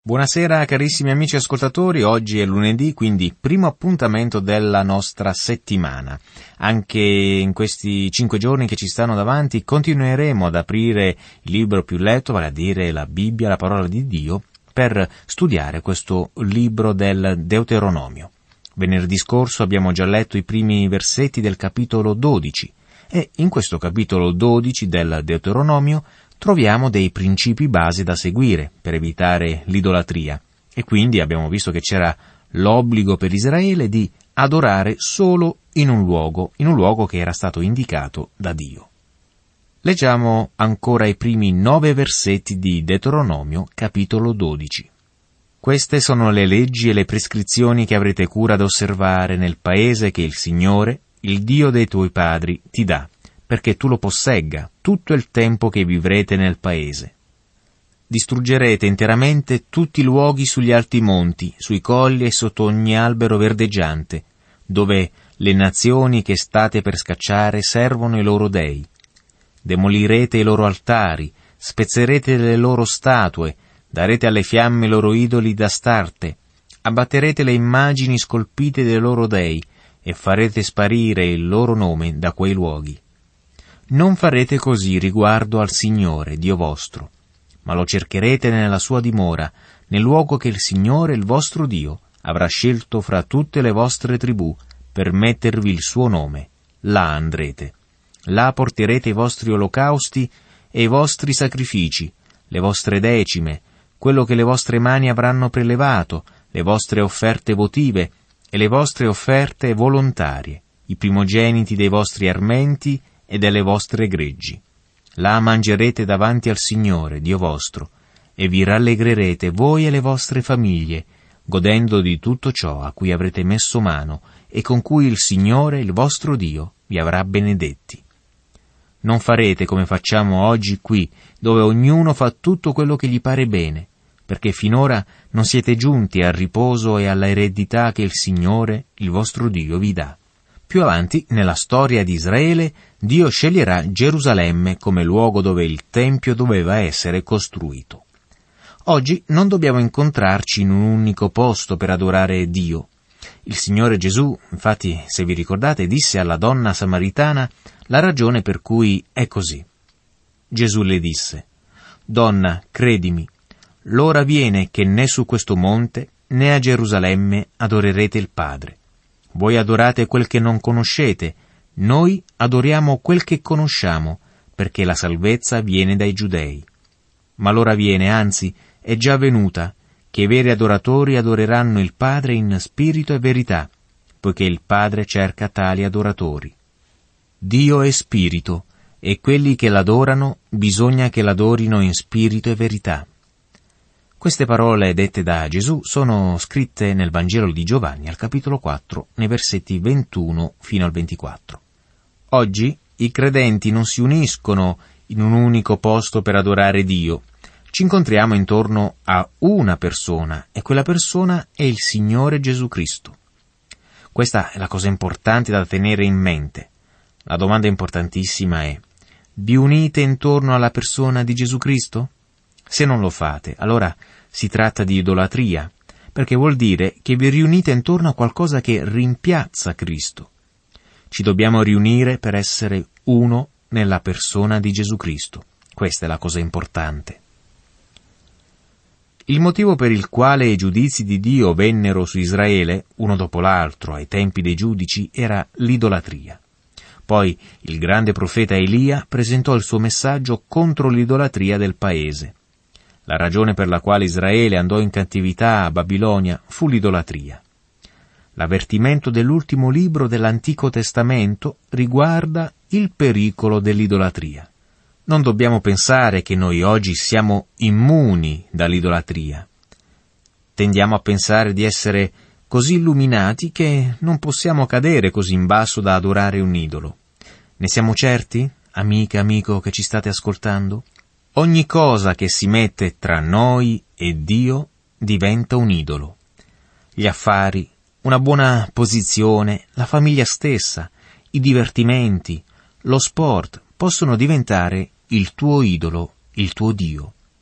Buonasera carissimi amici ascoltatori, oggi è lunedì, quindi primo appuntamento della nostra settimana. Anche in questi 5 giorni che ci stanno davanti continueremo ad aprire il libro più letto, vale a dire la Bibbia, la parola di Dio, per studiare questo libro del Deuteronomio. Venerdì scorso abbiamo già letto i primi versetti del capitolo 12 e in questo capitolo 12 del Deuteronomio troviamo dei principi base da seguire per evitare l'idolatria e quindi abbiamo visto che c'era l'obbligo per Israele di adorare solo in un luogo che era stato indicato da Dio. Leggiamo ancora i primi 9 versetti di Deuteronomio, capitolo 12. Queste sono le leggi e le prescrizioni che avrete cura ad osservare nel paese che il Signore, il Dio dei tuoi padri, ti dà, perché tu lo possegga tutto il tempo che vivrete nel paese. Distruggerete interamente tutti i luoghi sugli alti monti, sui colli e sotto ogni albero verdeggiante, dove le nazioni che state per scacciare servono i loro dei. Demolirete i loro altari, spezzerete le loro statue, darete alle fiamme i loro idoli d'Astarte, abbatterete le immagini scolpite dei loro dei e farete sparire il loro nome da quei luoghi. Non farete così riguardo al Signore, Dio vostro, ma lo cercherete nella sua dimora, nel luogo che il Signore, il vostro Dio, avrà scelto fra tutte le vostre tribù per mettervi il suo nome. Là andrete. Là porterete i vostri olocausti e i vostri sacrifici, le vostre decime, quello che le vostre mani avranno prelevato, le vostre offerte votive e le vostre offerte volontarie, i primogeniti dei vostri armenti e delle vostre greggi. Là mangerete davanti al Signore, Dio vostro, e vi rallegrerete voi e le vostre famiglie, godendo di tutto ciò a cui avrete messo mano e con cui il Signore, il vostro Dio, vi avrà benedetti. Non farete come facciamo oggi qui, dove ognuno fa tutto quello che gli pare bene, perché finora non siete giunti al riposo e alla eredità che il Signore, il vostro Dio, vi dà. Più avanti, nella storia di Israele, Dio sceglierà Gerusalemme come luogo dove il Tempio doveva essere costruito. Oggi non dobbiamo incontrarci in un unico posto per adorare Dio. Il Signore Gesù, infatti, se vi ricordate, disse alla donna samaritana la ragione per cui è così. Gesù le disse: «Donna, credimi, l'ora viene che né su questo monte né a Gerusalemme adorerete il Padre. Voi adorate quel che non conoscete, noi adoriamo quel che conosciamo, perché la salvezza viene dai Giudei. Ma l'ora viene, anzi, è già venuta, che i veri adoratori adoreranno il Padre in spirito e verità, poiché il Padre cerca tali adoratori. Dio è spirito, e quelli che l'adorano bisogna che l'adorino in spirito e verità». Queste parole dette da Gesù sono scritte nel Vangelo di Giovanni, al capitolo 4, nei versetti 21 fino al 24. Oggi i credenti non si uniscono in un unico posto per adorare Dio. Ci incontriamo intorno a una persona, e quella persona è il Signore Gesù Cristo. Questa è la cosa importante da tenere in mente. La domanda importantissima è: vi unite intorno alla persona di Gesù Cristo? Se non lo fate, allora si tratta di idolatria, perché vuol dire che vi riunite intorno a qualcosa che rimpiazza Cristo. Ci dobbiamo riunire per essere uno nella persona di Gesù Cristo. Questa è la cosa importante. Il motivo per il quale i giudizi di Dio vennero su Israele, uno dopo l'altro, ai tempi dei giudici, era l'idolatria. Poi il grande profeta Elia presentò il suo messaggio contro l'idolatria del paese. La ragione per la quale Israele andò in cattività a Babilonia fu l'idolatria. L'avvertimento dell'ultimo libro dell'Antico Testamento riguarda il pericolo dell'idolatria. Non dobbiamo pensare che noi oggi siamo immuni dall'idolatria. Tendiamo a pensare di essere così illuminati che non possiamo cadere così in basso da adorare un idolo. Ne siamo certi, amica, amico che ci state ascoltando? Ogni cosa che si mette tra noi e Dio diventa un idolo. Gli affari, una buona posizione, la famiglia stessa, i divertimenti, lo sport possono diventare il tuo idolo, il tuo Dio.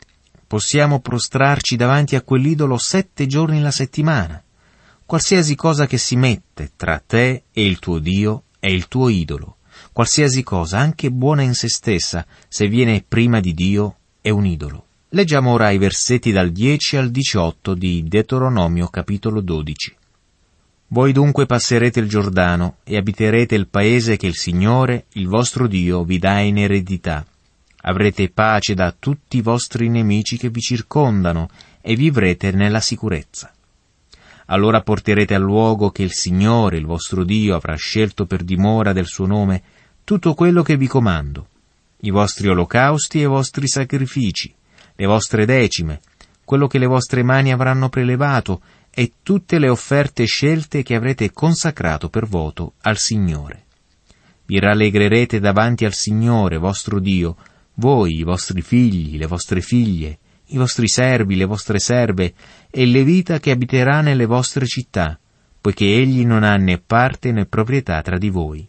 possiamo prostrarci davanti a quell'idolo 7 giorni la settimana. Qualsiasi cosa che si mette tra te e il tuo Dio è il tuo idolo. Qualsiasi cosa, anche buona in se stessa, se viene prima di Dio, è un idolo. Leggiamo ora i versetti dal 10 al 18 di Deuteronomio capitolo 12. Voi dunque passerete il Giordano e abiterete il paese che il Signore, il vostro Dio, vi dà in eredità. Avrete pace da tutti i vostri nemici che vi circondano e vivrete nella sicurezza. Allora porterete al luogo che il Signore, il vostro Dio, avrà scelto per dimora del suo nome tutto quello che vi comando, i vostri olocausti e i vostri sacrifici, le vostre decime, quello che le vostre mani avranno prelevato e tutte le offerte scelte che avrete consacrato per voto al Signore. Vi rallegrerete davanti al Signore, vostro Dio, voi, i vostri figli, le vostre figlie, i vostri servi, le vostre serve, e il Levita che abiterà nelle vostre città, poiché egli non ha né parte né proprietà tra di voi.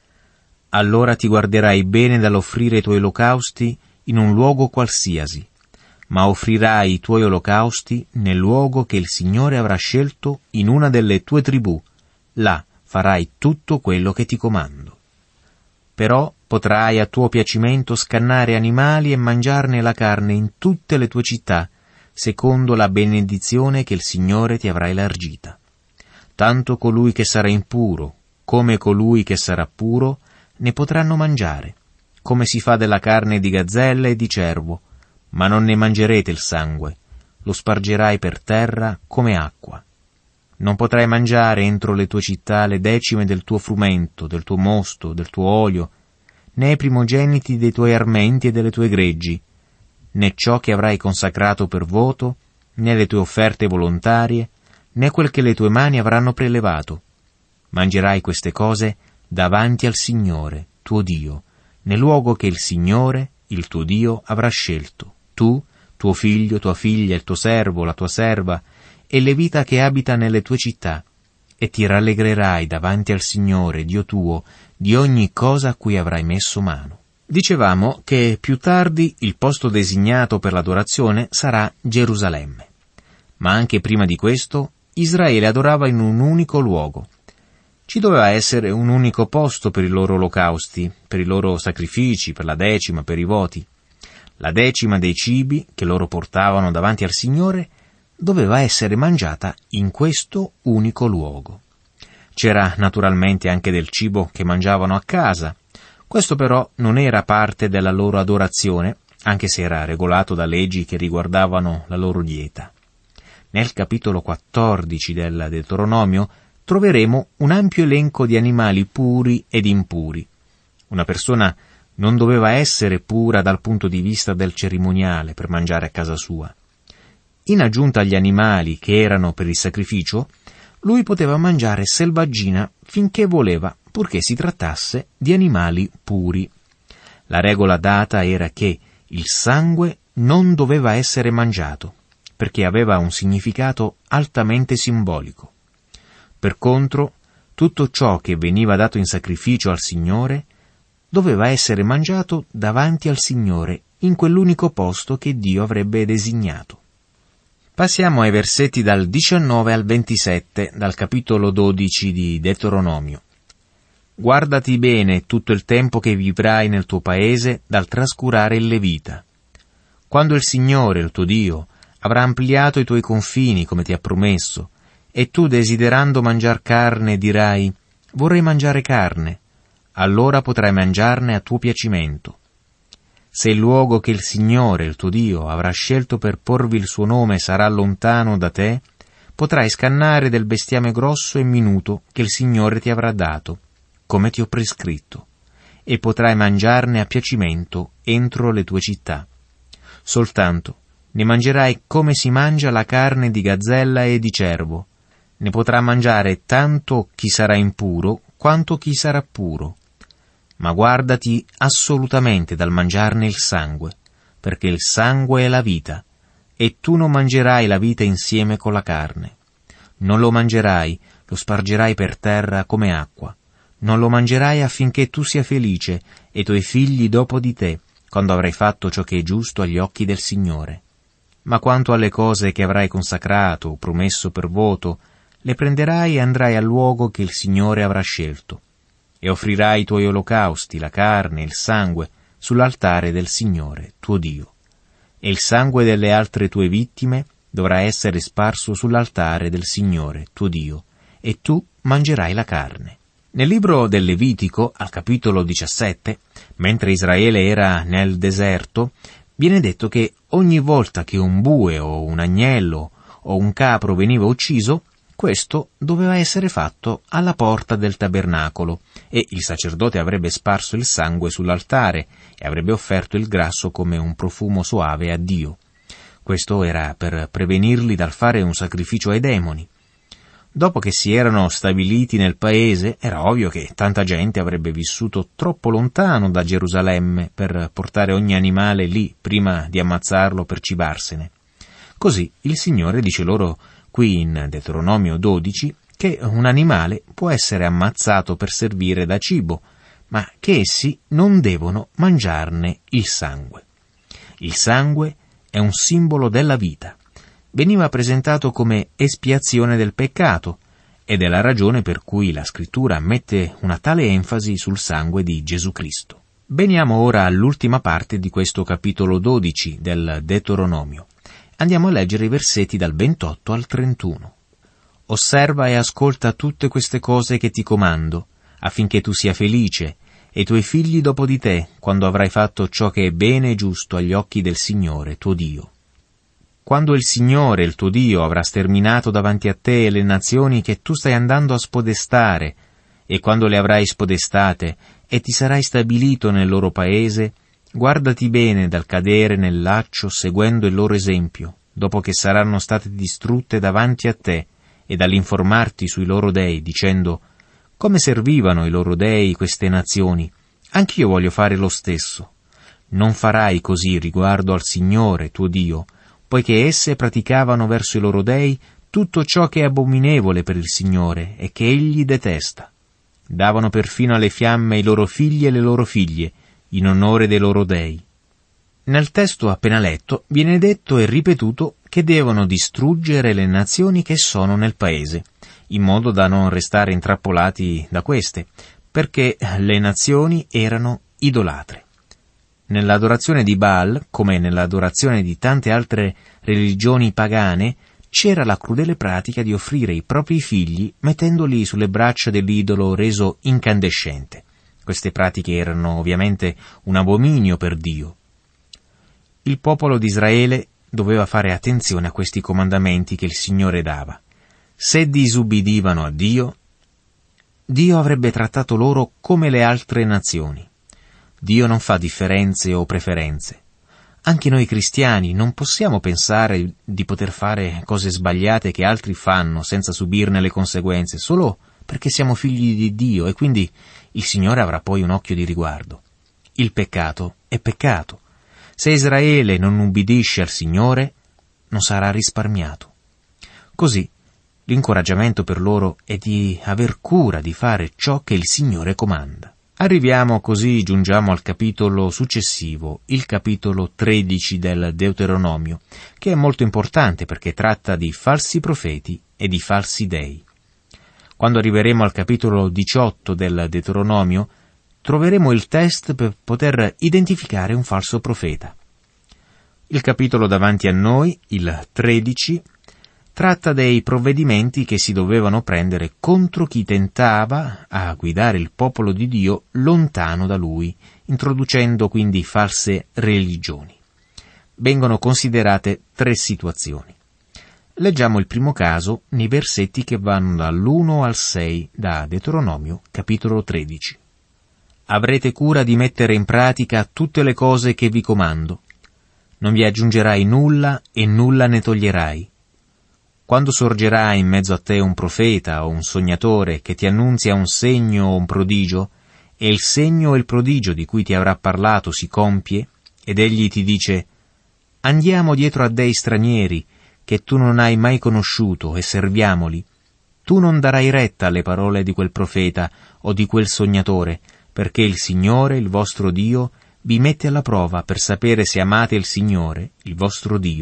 Allora ti guarderai bene dall'offrire i tuoi olocausti in un luogo qualsiasi, ma offrirai i tuoi olocausti nel luogo che il Signore avrà scelto in una delle tue tribù. Là farai tutto quello che ti comando. Però potrai a tuo piacimento scannare animali e mangiarne la carne in tutte le tue città, secondo la benedizione che il Signore ti avrà elargita. Tanto colui che sarà impuro, come colui che sarà puro, ne potranno mangiare, come si fa della carne di gazzella e di cervo, ma non ne mangerete il sangue, lo spargerai per terra come acqua. Non potrai mangiare entro le tue città le decime del tuo frumento, del tuo mosto, del tuo olio, né i primogeniti dei tuoi armenti e delle tue greggi, né ciò che avrai consacrato per voto, né le tue offerte volontarie, né quel che le tue mani avranno prelevato. Mangerai queste cose davanti al Signore, tuo Dio, nel luogo che il Signore, il tuo Dio, avrà scelto. Tu, tuo figlio, tua figlia, il tuo servo, la tua serva, e Levita che abita nelle tue città, e ti rallegrerai davanti al Signore, Dio tuo, di ogni cosa a cui avrai messo mano. Dicevamo che più tardi il posto designato per l'adorazione sarà Gerusalemme. Ma anche prima di questo, Israele adorava in un unico luogo. Ci doveva essere un unico posto per i loro olocausti, per i loro sacrifici, per la decima, per i voti. La decima dei cibi che loro portavano davanti al Signore doveva essere mangiata in questo unico luogo. C'era naturalmente anche del cibo che mangiavano a casa. Questo però non era parte della loro adorazione, anche se era regolato da leggi che riguardavano la loro dieta. Nel capitolo 14 del Deuteronomio troveremo un ampio elenco di animali puri ed impuri. Una persona non doveva essere pura dal punto di vista del cerimoniale per mangiare a casa sua. In aggiunta agli animali che erano per il sacrificio, lui poteva mangiare selvaggina finché voleva, purché si trattasse di animali puri. La regola data era che il sangue non doveva essere mangiato, perché aveva un significato altamente simbolico. Per contro, tutto ciò che veniva dato in sacrificio al Signore doveva essere mangiato davanti al Signore in quell'unico posto che Dio avrebbe designato. Passiamo ai versetti dal 19 al 27 dal capitolo 12 di Deuteronomio. Guardati bene tutto il tempo che vivrai nel tuo paese dal trascurare il Levita. Quando il Signore, il tuo Dio, avrà ampliato i tuoi confini come ti ha promesso, e tu desiderando mangiar carne dirai, vorrei mangiare carne, allora potrai mangiarne a tuo piacimento. Se il luogo che il Signore, il tuo Dio, avrà scelto per porvi il suo nome sarà lontano da te, potrai scannare del bestiame grosso e minuto che il Signore ti avrà dato, come ti ho prescritto, e potrai mangiarne a piacimento entro le tue città. Soltanto ne mangerai come si mangia la carne di gazzella e di cervo. Ne potrà mangiare tanto chi sarà impuro quanto chi sarà puro. Ma guardati assolutamente dal mangiarne il sangue, perché il sangue è la vita, e tu non mangerai la vita insieme con la carne. Non lo mangerai, lo spargerai per terra come acqua. Non lo mangerai affinché tu sia felice, e i tuoi figli dopo di te, quando avrai fatto ciò che è giusto agli occhi del Signore. Ma quanto alle cose che avrai consacrato o promesso per voto, le prenderai e andrai al luogo che il Signore avrà scelto, e offrirai i tuoi olocausti, la carne e il sangue, sull'altare del Signore, tuo Dio. E il sangue delle altre tue vittime dovrà essere sparso sull'altare del Signore, tuo Dio, e tu mangerai la carne. Nel libro del Levitico, al capitolo 17, mentre Israele era nel deserto, viene detto che ogni volta che un bue o un agnello o un capro veniva ucciso, questo doveva essere fatto alla porta del tabernacolo, e il sacerdote avrebbe sparso il sangue sull'altare e avrebbe offerto il grasso come un profumo soave a Dio. Questo era per prevenirli dal fare un sacrificio ai demoni. Dopo che si erano stabiliti nel paese, era ovvio che tanta gente avrebbe vissuto troppo lontano da Gerusalemme per portare ogni animale lì prima di ammazzarlo per cibarsene. Così il Signore dice loro qui in Deuteronomio 12 che un animale può essere ammazzato per servire da cibo, ma che essi non devono mangiarne il sangue. Il sangue è un simbolo della vita. Veniva presentato come espiazione del peccato, ed è la ragione per cui la Scrittura mette una tale enfasi sul sangue di Gesù Cristo. Veniamo ora all'ultima parte di questo capitolo 12 del Deuteronomio. Andiamo a leggere i versetti dal 28 al 31. Osserva e ascolta tutte queste cose che ti comando, affinché tu sia felice, e i tuoi figli dopo di te, quando avrai fatto ciò che è bene e giusto agli occhi del Signore, tuo Dio. Quando il Signore, il tuo Dio, avrà sterminato davanti a te le nazioni che tu stai andando a spodestare, e quando le avrai spodestate e ti sarai stabilito nel loro paese, guardati bene dal cadere nel laccio seguendo il loro esempio, dopo che saranno state distrutte davanti a te, e dall'informarti sui loro dei, dicendo: come servivano i loro dei queste nazioni? Anch'io voglio fare lo stesso. Non farai così riguardo al Signore, tuo Dio, poiché esse praticavano verso i loro dei tutto ciò che è abominevole per il Signore e che Egli detesta. Davano perfino alle fiamme i loro figli e le loro figlie, in onore dei loro dei. Nel testo appena letto viene detto e ripetuto che devono distruggere le nazioni che sono nel paese, in modo da non restare intrappolati da queste, perché le nazioni erano idolatre. Nell'adorazione di Baal, come nell'adorazione di tante altre religioni pagane, c'era la crudele pratica di offrire i propri figli mettendoli sulle braccia dell'idolo reso incandescente. Queste pratiche erano ovviamente un abominio per Dio. Il popolo di Israele doveva fare attenzione a questi comandamenti che il Signore dava. Se disubbidivano a Dio, Dio avrebbe trattato loro come le altre nazioni. Dio non fa differenze o preferenze. Anche noi cristiani non possiamo pensare di poter fare cose sbagliate che altri fanno senza subirne le conseguenze, solo perché siamo figli di Dio e quindi il Signore avrà poi un occhio di riguardo. Il peccato è peccato. Se Israele non ubbidisce al Signore, non sarà risparmiato. Così, l'incoraggiamento per loro è di aver cura di fare ciò che il Signore comanda. Giungiamo al capitolo successivo, il capitolo 13 del Deuteronomio, che è molto importante perché tratta di falsi profeti e di falsi dei. Quando arriveremo al capitolo 18 del Deuteronomio, troveremo il test per poter identificare un falso profeta. Il capitolo davanti a noi, il 13, tratta dei provvedimenti che si dovevano prendere contro chi tentava a guidare il popolo di Dio lontano da Lui, introducendo quindi false religioni. Vengono considerate 3 situazioni. Leggiamo il primo caso nei versetti che vanno dall'1 al 6 da Deuteronomio, capitolo 13. Avrete cura di mettere in pratica tutte le cose che vi comando. Non vi aggiungerai nulla e nulla ne toglierai. Quando sorgerà in mezzo a te un profeta o un sognatore che ti annunzia un segno o un prodigio, e il segno o il prodigio di cui ti avrà parlato si compie, ed egli ti dice: andiamo dietro a dei stranieri, che tu non hai mai conosciuto, e serviamoli, tu non darai retta alle parole di quel profeta o di quel sognatore, perché il Signore, il vostro Dio, vi mette alla prova per sapere se amate il Signore, il vostro Dio,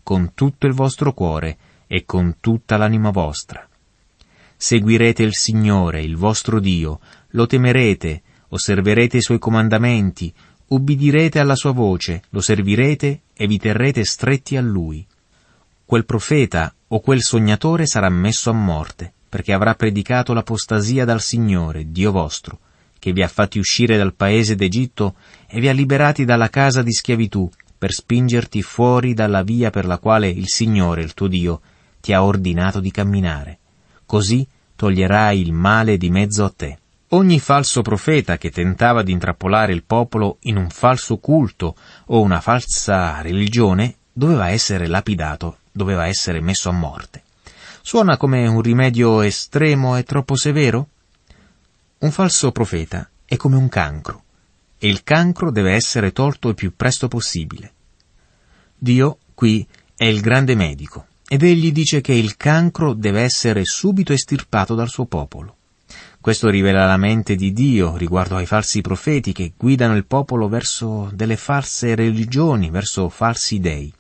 con tutto il vostro cuore e con tutta l'anima vostra. Seguirete il Signore, il vostro Dio, lo temerete, osserverete i suoi comandamenti, ubbidirete alla sua voce, lo servirete e vi terrete stretti a Lui. Quel profeta o quel sognatore sarà messo a morte, perché avrà predicato l'apostasia dal Signore, Dio vostro, che vi ha fatti uscire dal paese d'Egitto e vi ha liberati dalla casa di schiavitù, per spingerti fuori dalla via per la quale il Signore, il tuo Dio, ti ha ordinato di camminare. Così toglierai il male di mezzo a te. Ogni falso profeta che tentava di intrappolare il popolo in un falso culto o una falsa religione doveva essere lapidato, doveva essere messo a morte. Suona come un rimedio estremo e troppo severo? Un falso profeta è come un cancro, e il cancro deve essere tolto il più presto possibile. Dio qui è il grande medico, ed egli dice che il cancro deve essere subito estirpato dal suo popolo. Questo rivela la mente di Dio riguardo ai falsi profeti che guidano il popolo verso delle false religioni, verso falsi dei.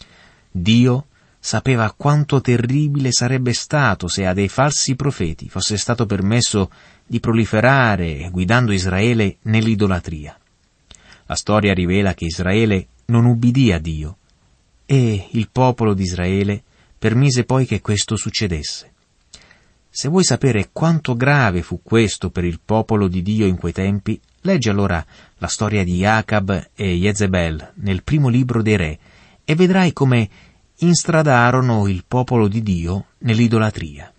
Dio sapeva quanto terribile sarebbe stato se a dei falsi profeti fosse stato permesso di proliferare guidando Israele nell'idolatria. La storia rivela che Israele non ubbidì a Dio e il popolo di Israele permise poi che questo succedesse. Se vuoi sapere quanto grave fu questo per il popolo di Dio in quei tempi, leggi allora la storia di Acab e Jezebel nel primo libro dei Re e vedrai come instradarono il popolo di Dio nell'idolatria.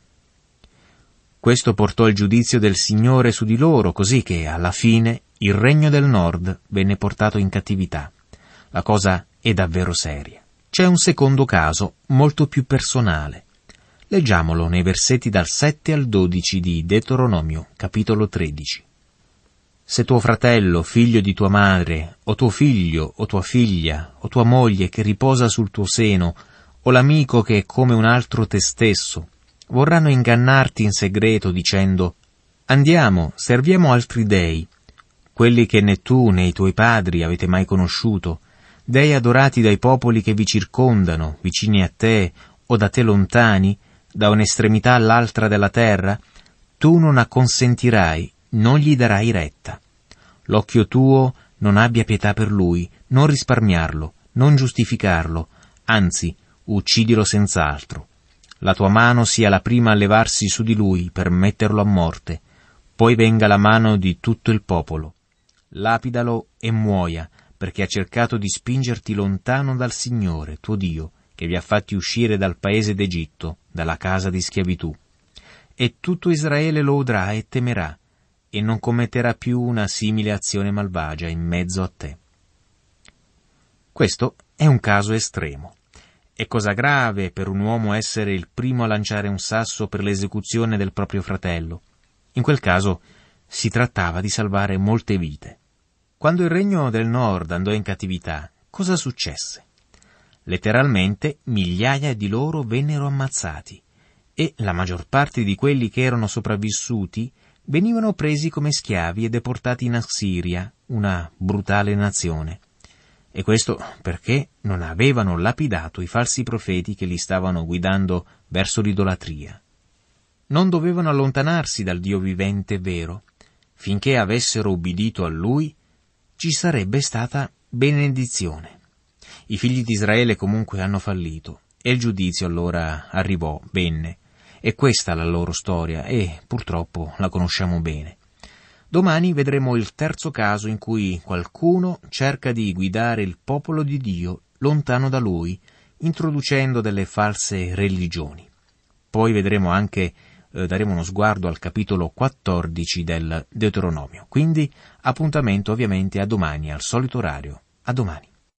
Questo portò il giudizio del Signore su di loro, così che alla fine il regno del nord venne portato in cattività. La cosa è davvero seria. C'è un secondo caso, molto più personale. Leggiamolo nei versetti dal 7 al 12 di Deuteronomio, capitolo 13. Se tuo fratello, figlio di tua madre, o tuo figlio, o tua figlia, o tua moglie che riposa sul tuo seno, o l'amico che è come un altro te stesso, vorranno ingannarti in segreto dicendo: andiamo, serviamo altri dei, quelli che né tu né i tuoi padri avete mai conosciuto, dei adorati dai popoli che vi circondano, vicini a te o da te lontani, da un'estremità all'altra della terra, tu non acconsentirai, non gli darai retta. L'occhio tuo non abbia pietà per lui, non risparmiarlo, non giustificarlo, anzi, uccidilo senz'altro. La tua mano sia la prima a levarsi su di lui per metterlo a morte, poi venga la mano di tutto il popolo. Lapidalo e muoia, perché ha cercato di spingerti lontano dal Signore, tuo Dio, che vi ha fatti uscire dal paese d'Egitto, dalla casa di schiavitù. E tutto Israele lo udrà e temerà, e non commetterà più una simile azione malvagia in mezzo a te. Questo è un caso estremo. È cosa grave per un uomo essere il primo a lanciare un sasso per l'esecuzione del proprio fratello. In quel caso si trattava di salvare molte vite. Quando il regno del nord andò in cattività, cosa successe? Letteralmente migliaia di loro vennero ammazzati e la maggior parte di quelli che erano sopravvissuti venivano presi come schiavi e deportati in Assiria, una brutale nazione. E questo perché non avevano lapidato i falsi profeti che li stavano guidando verso l'idolatria. Non dovevano allontanarsi dal Dio vivente e vero. Finché avessero ubbidito a Lui, ci sarebbe stata benedizione. I figli di Israele comunque hanno fallito, e il giudizio allora arrivò, venne. E questa è la loro storia, e purtroppo la conosciamo bene. Domani vedremo il terzo caso in cui qualcuno cerca di guidare il popolo di Dio lontano da Lui, introducendo delle false religioni. Poi vedremo anche, daremo uno sguardo al capitolo 14 del Deuteronomio. Quindi appuntamento ovviamente a domani, al solito orario. A domani.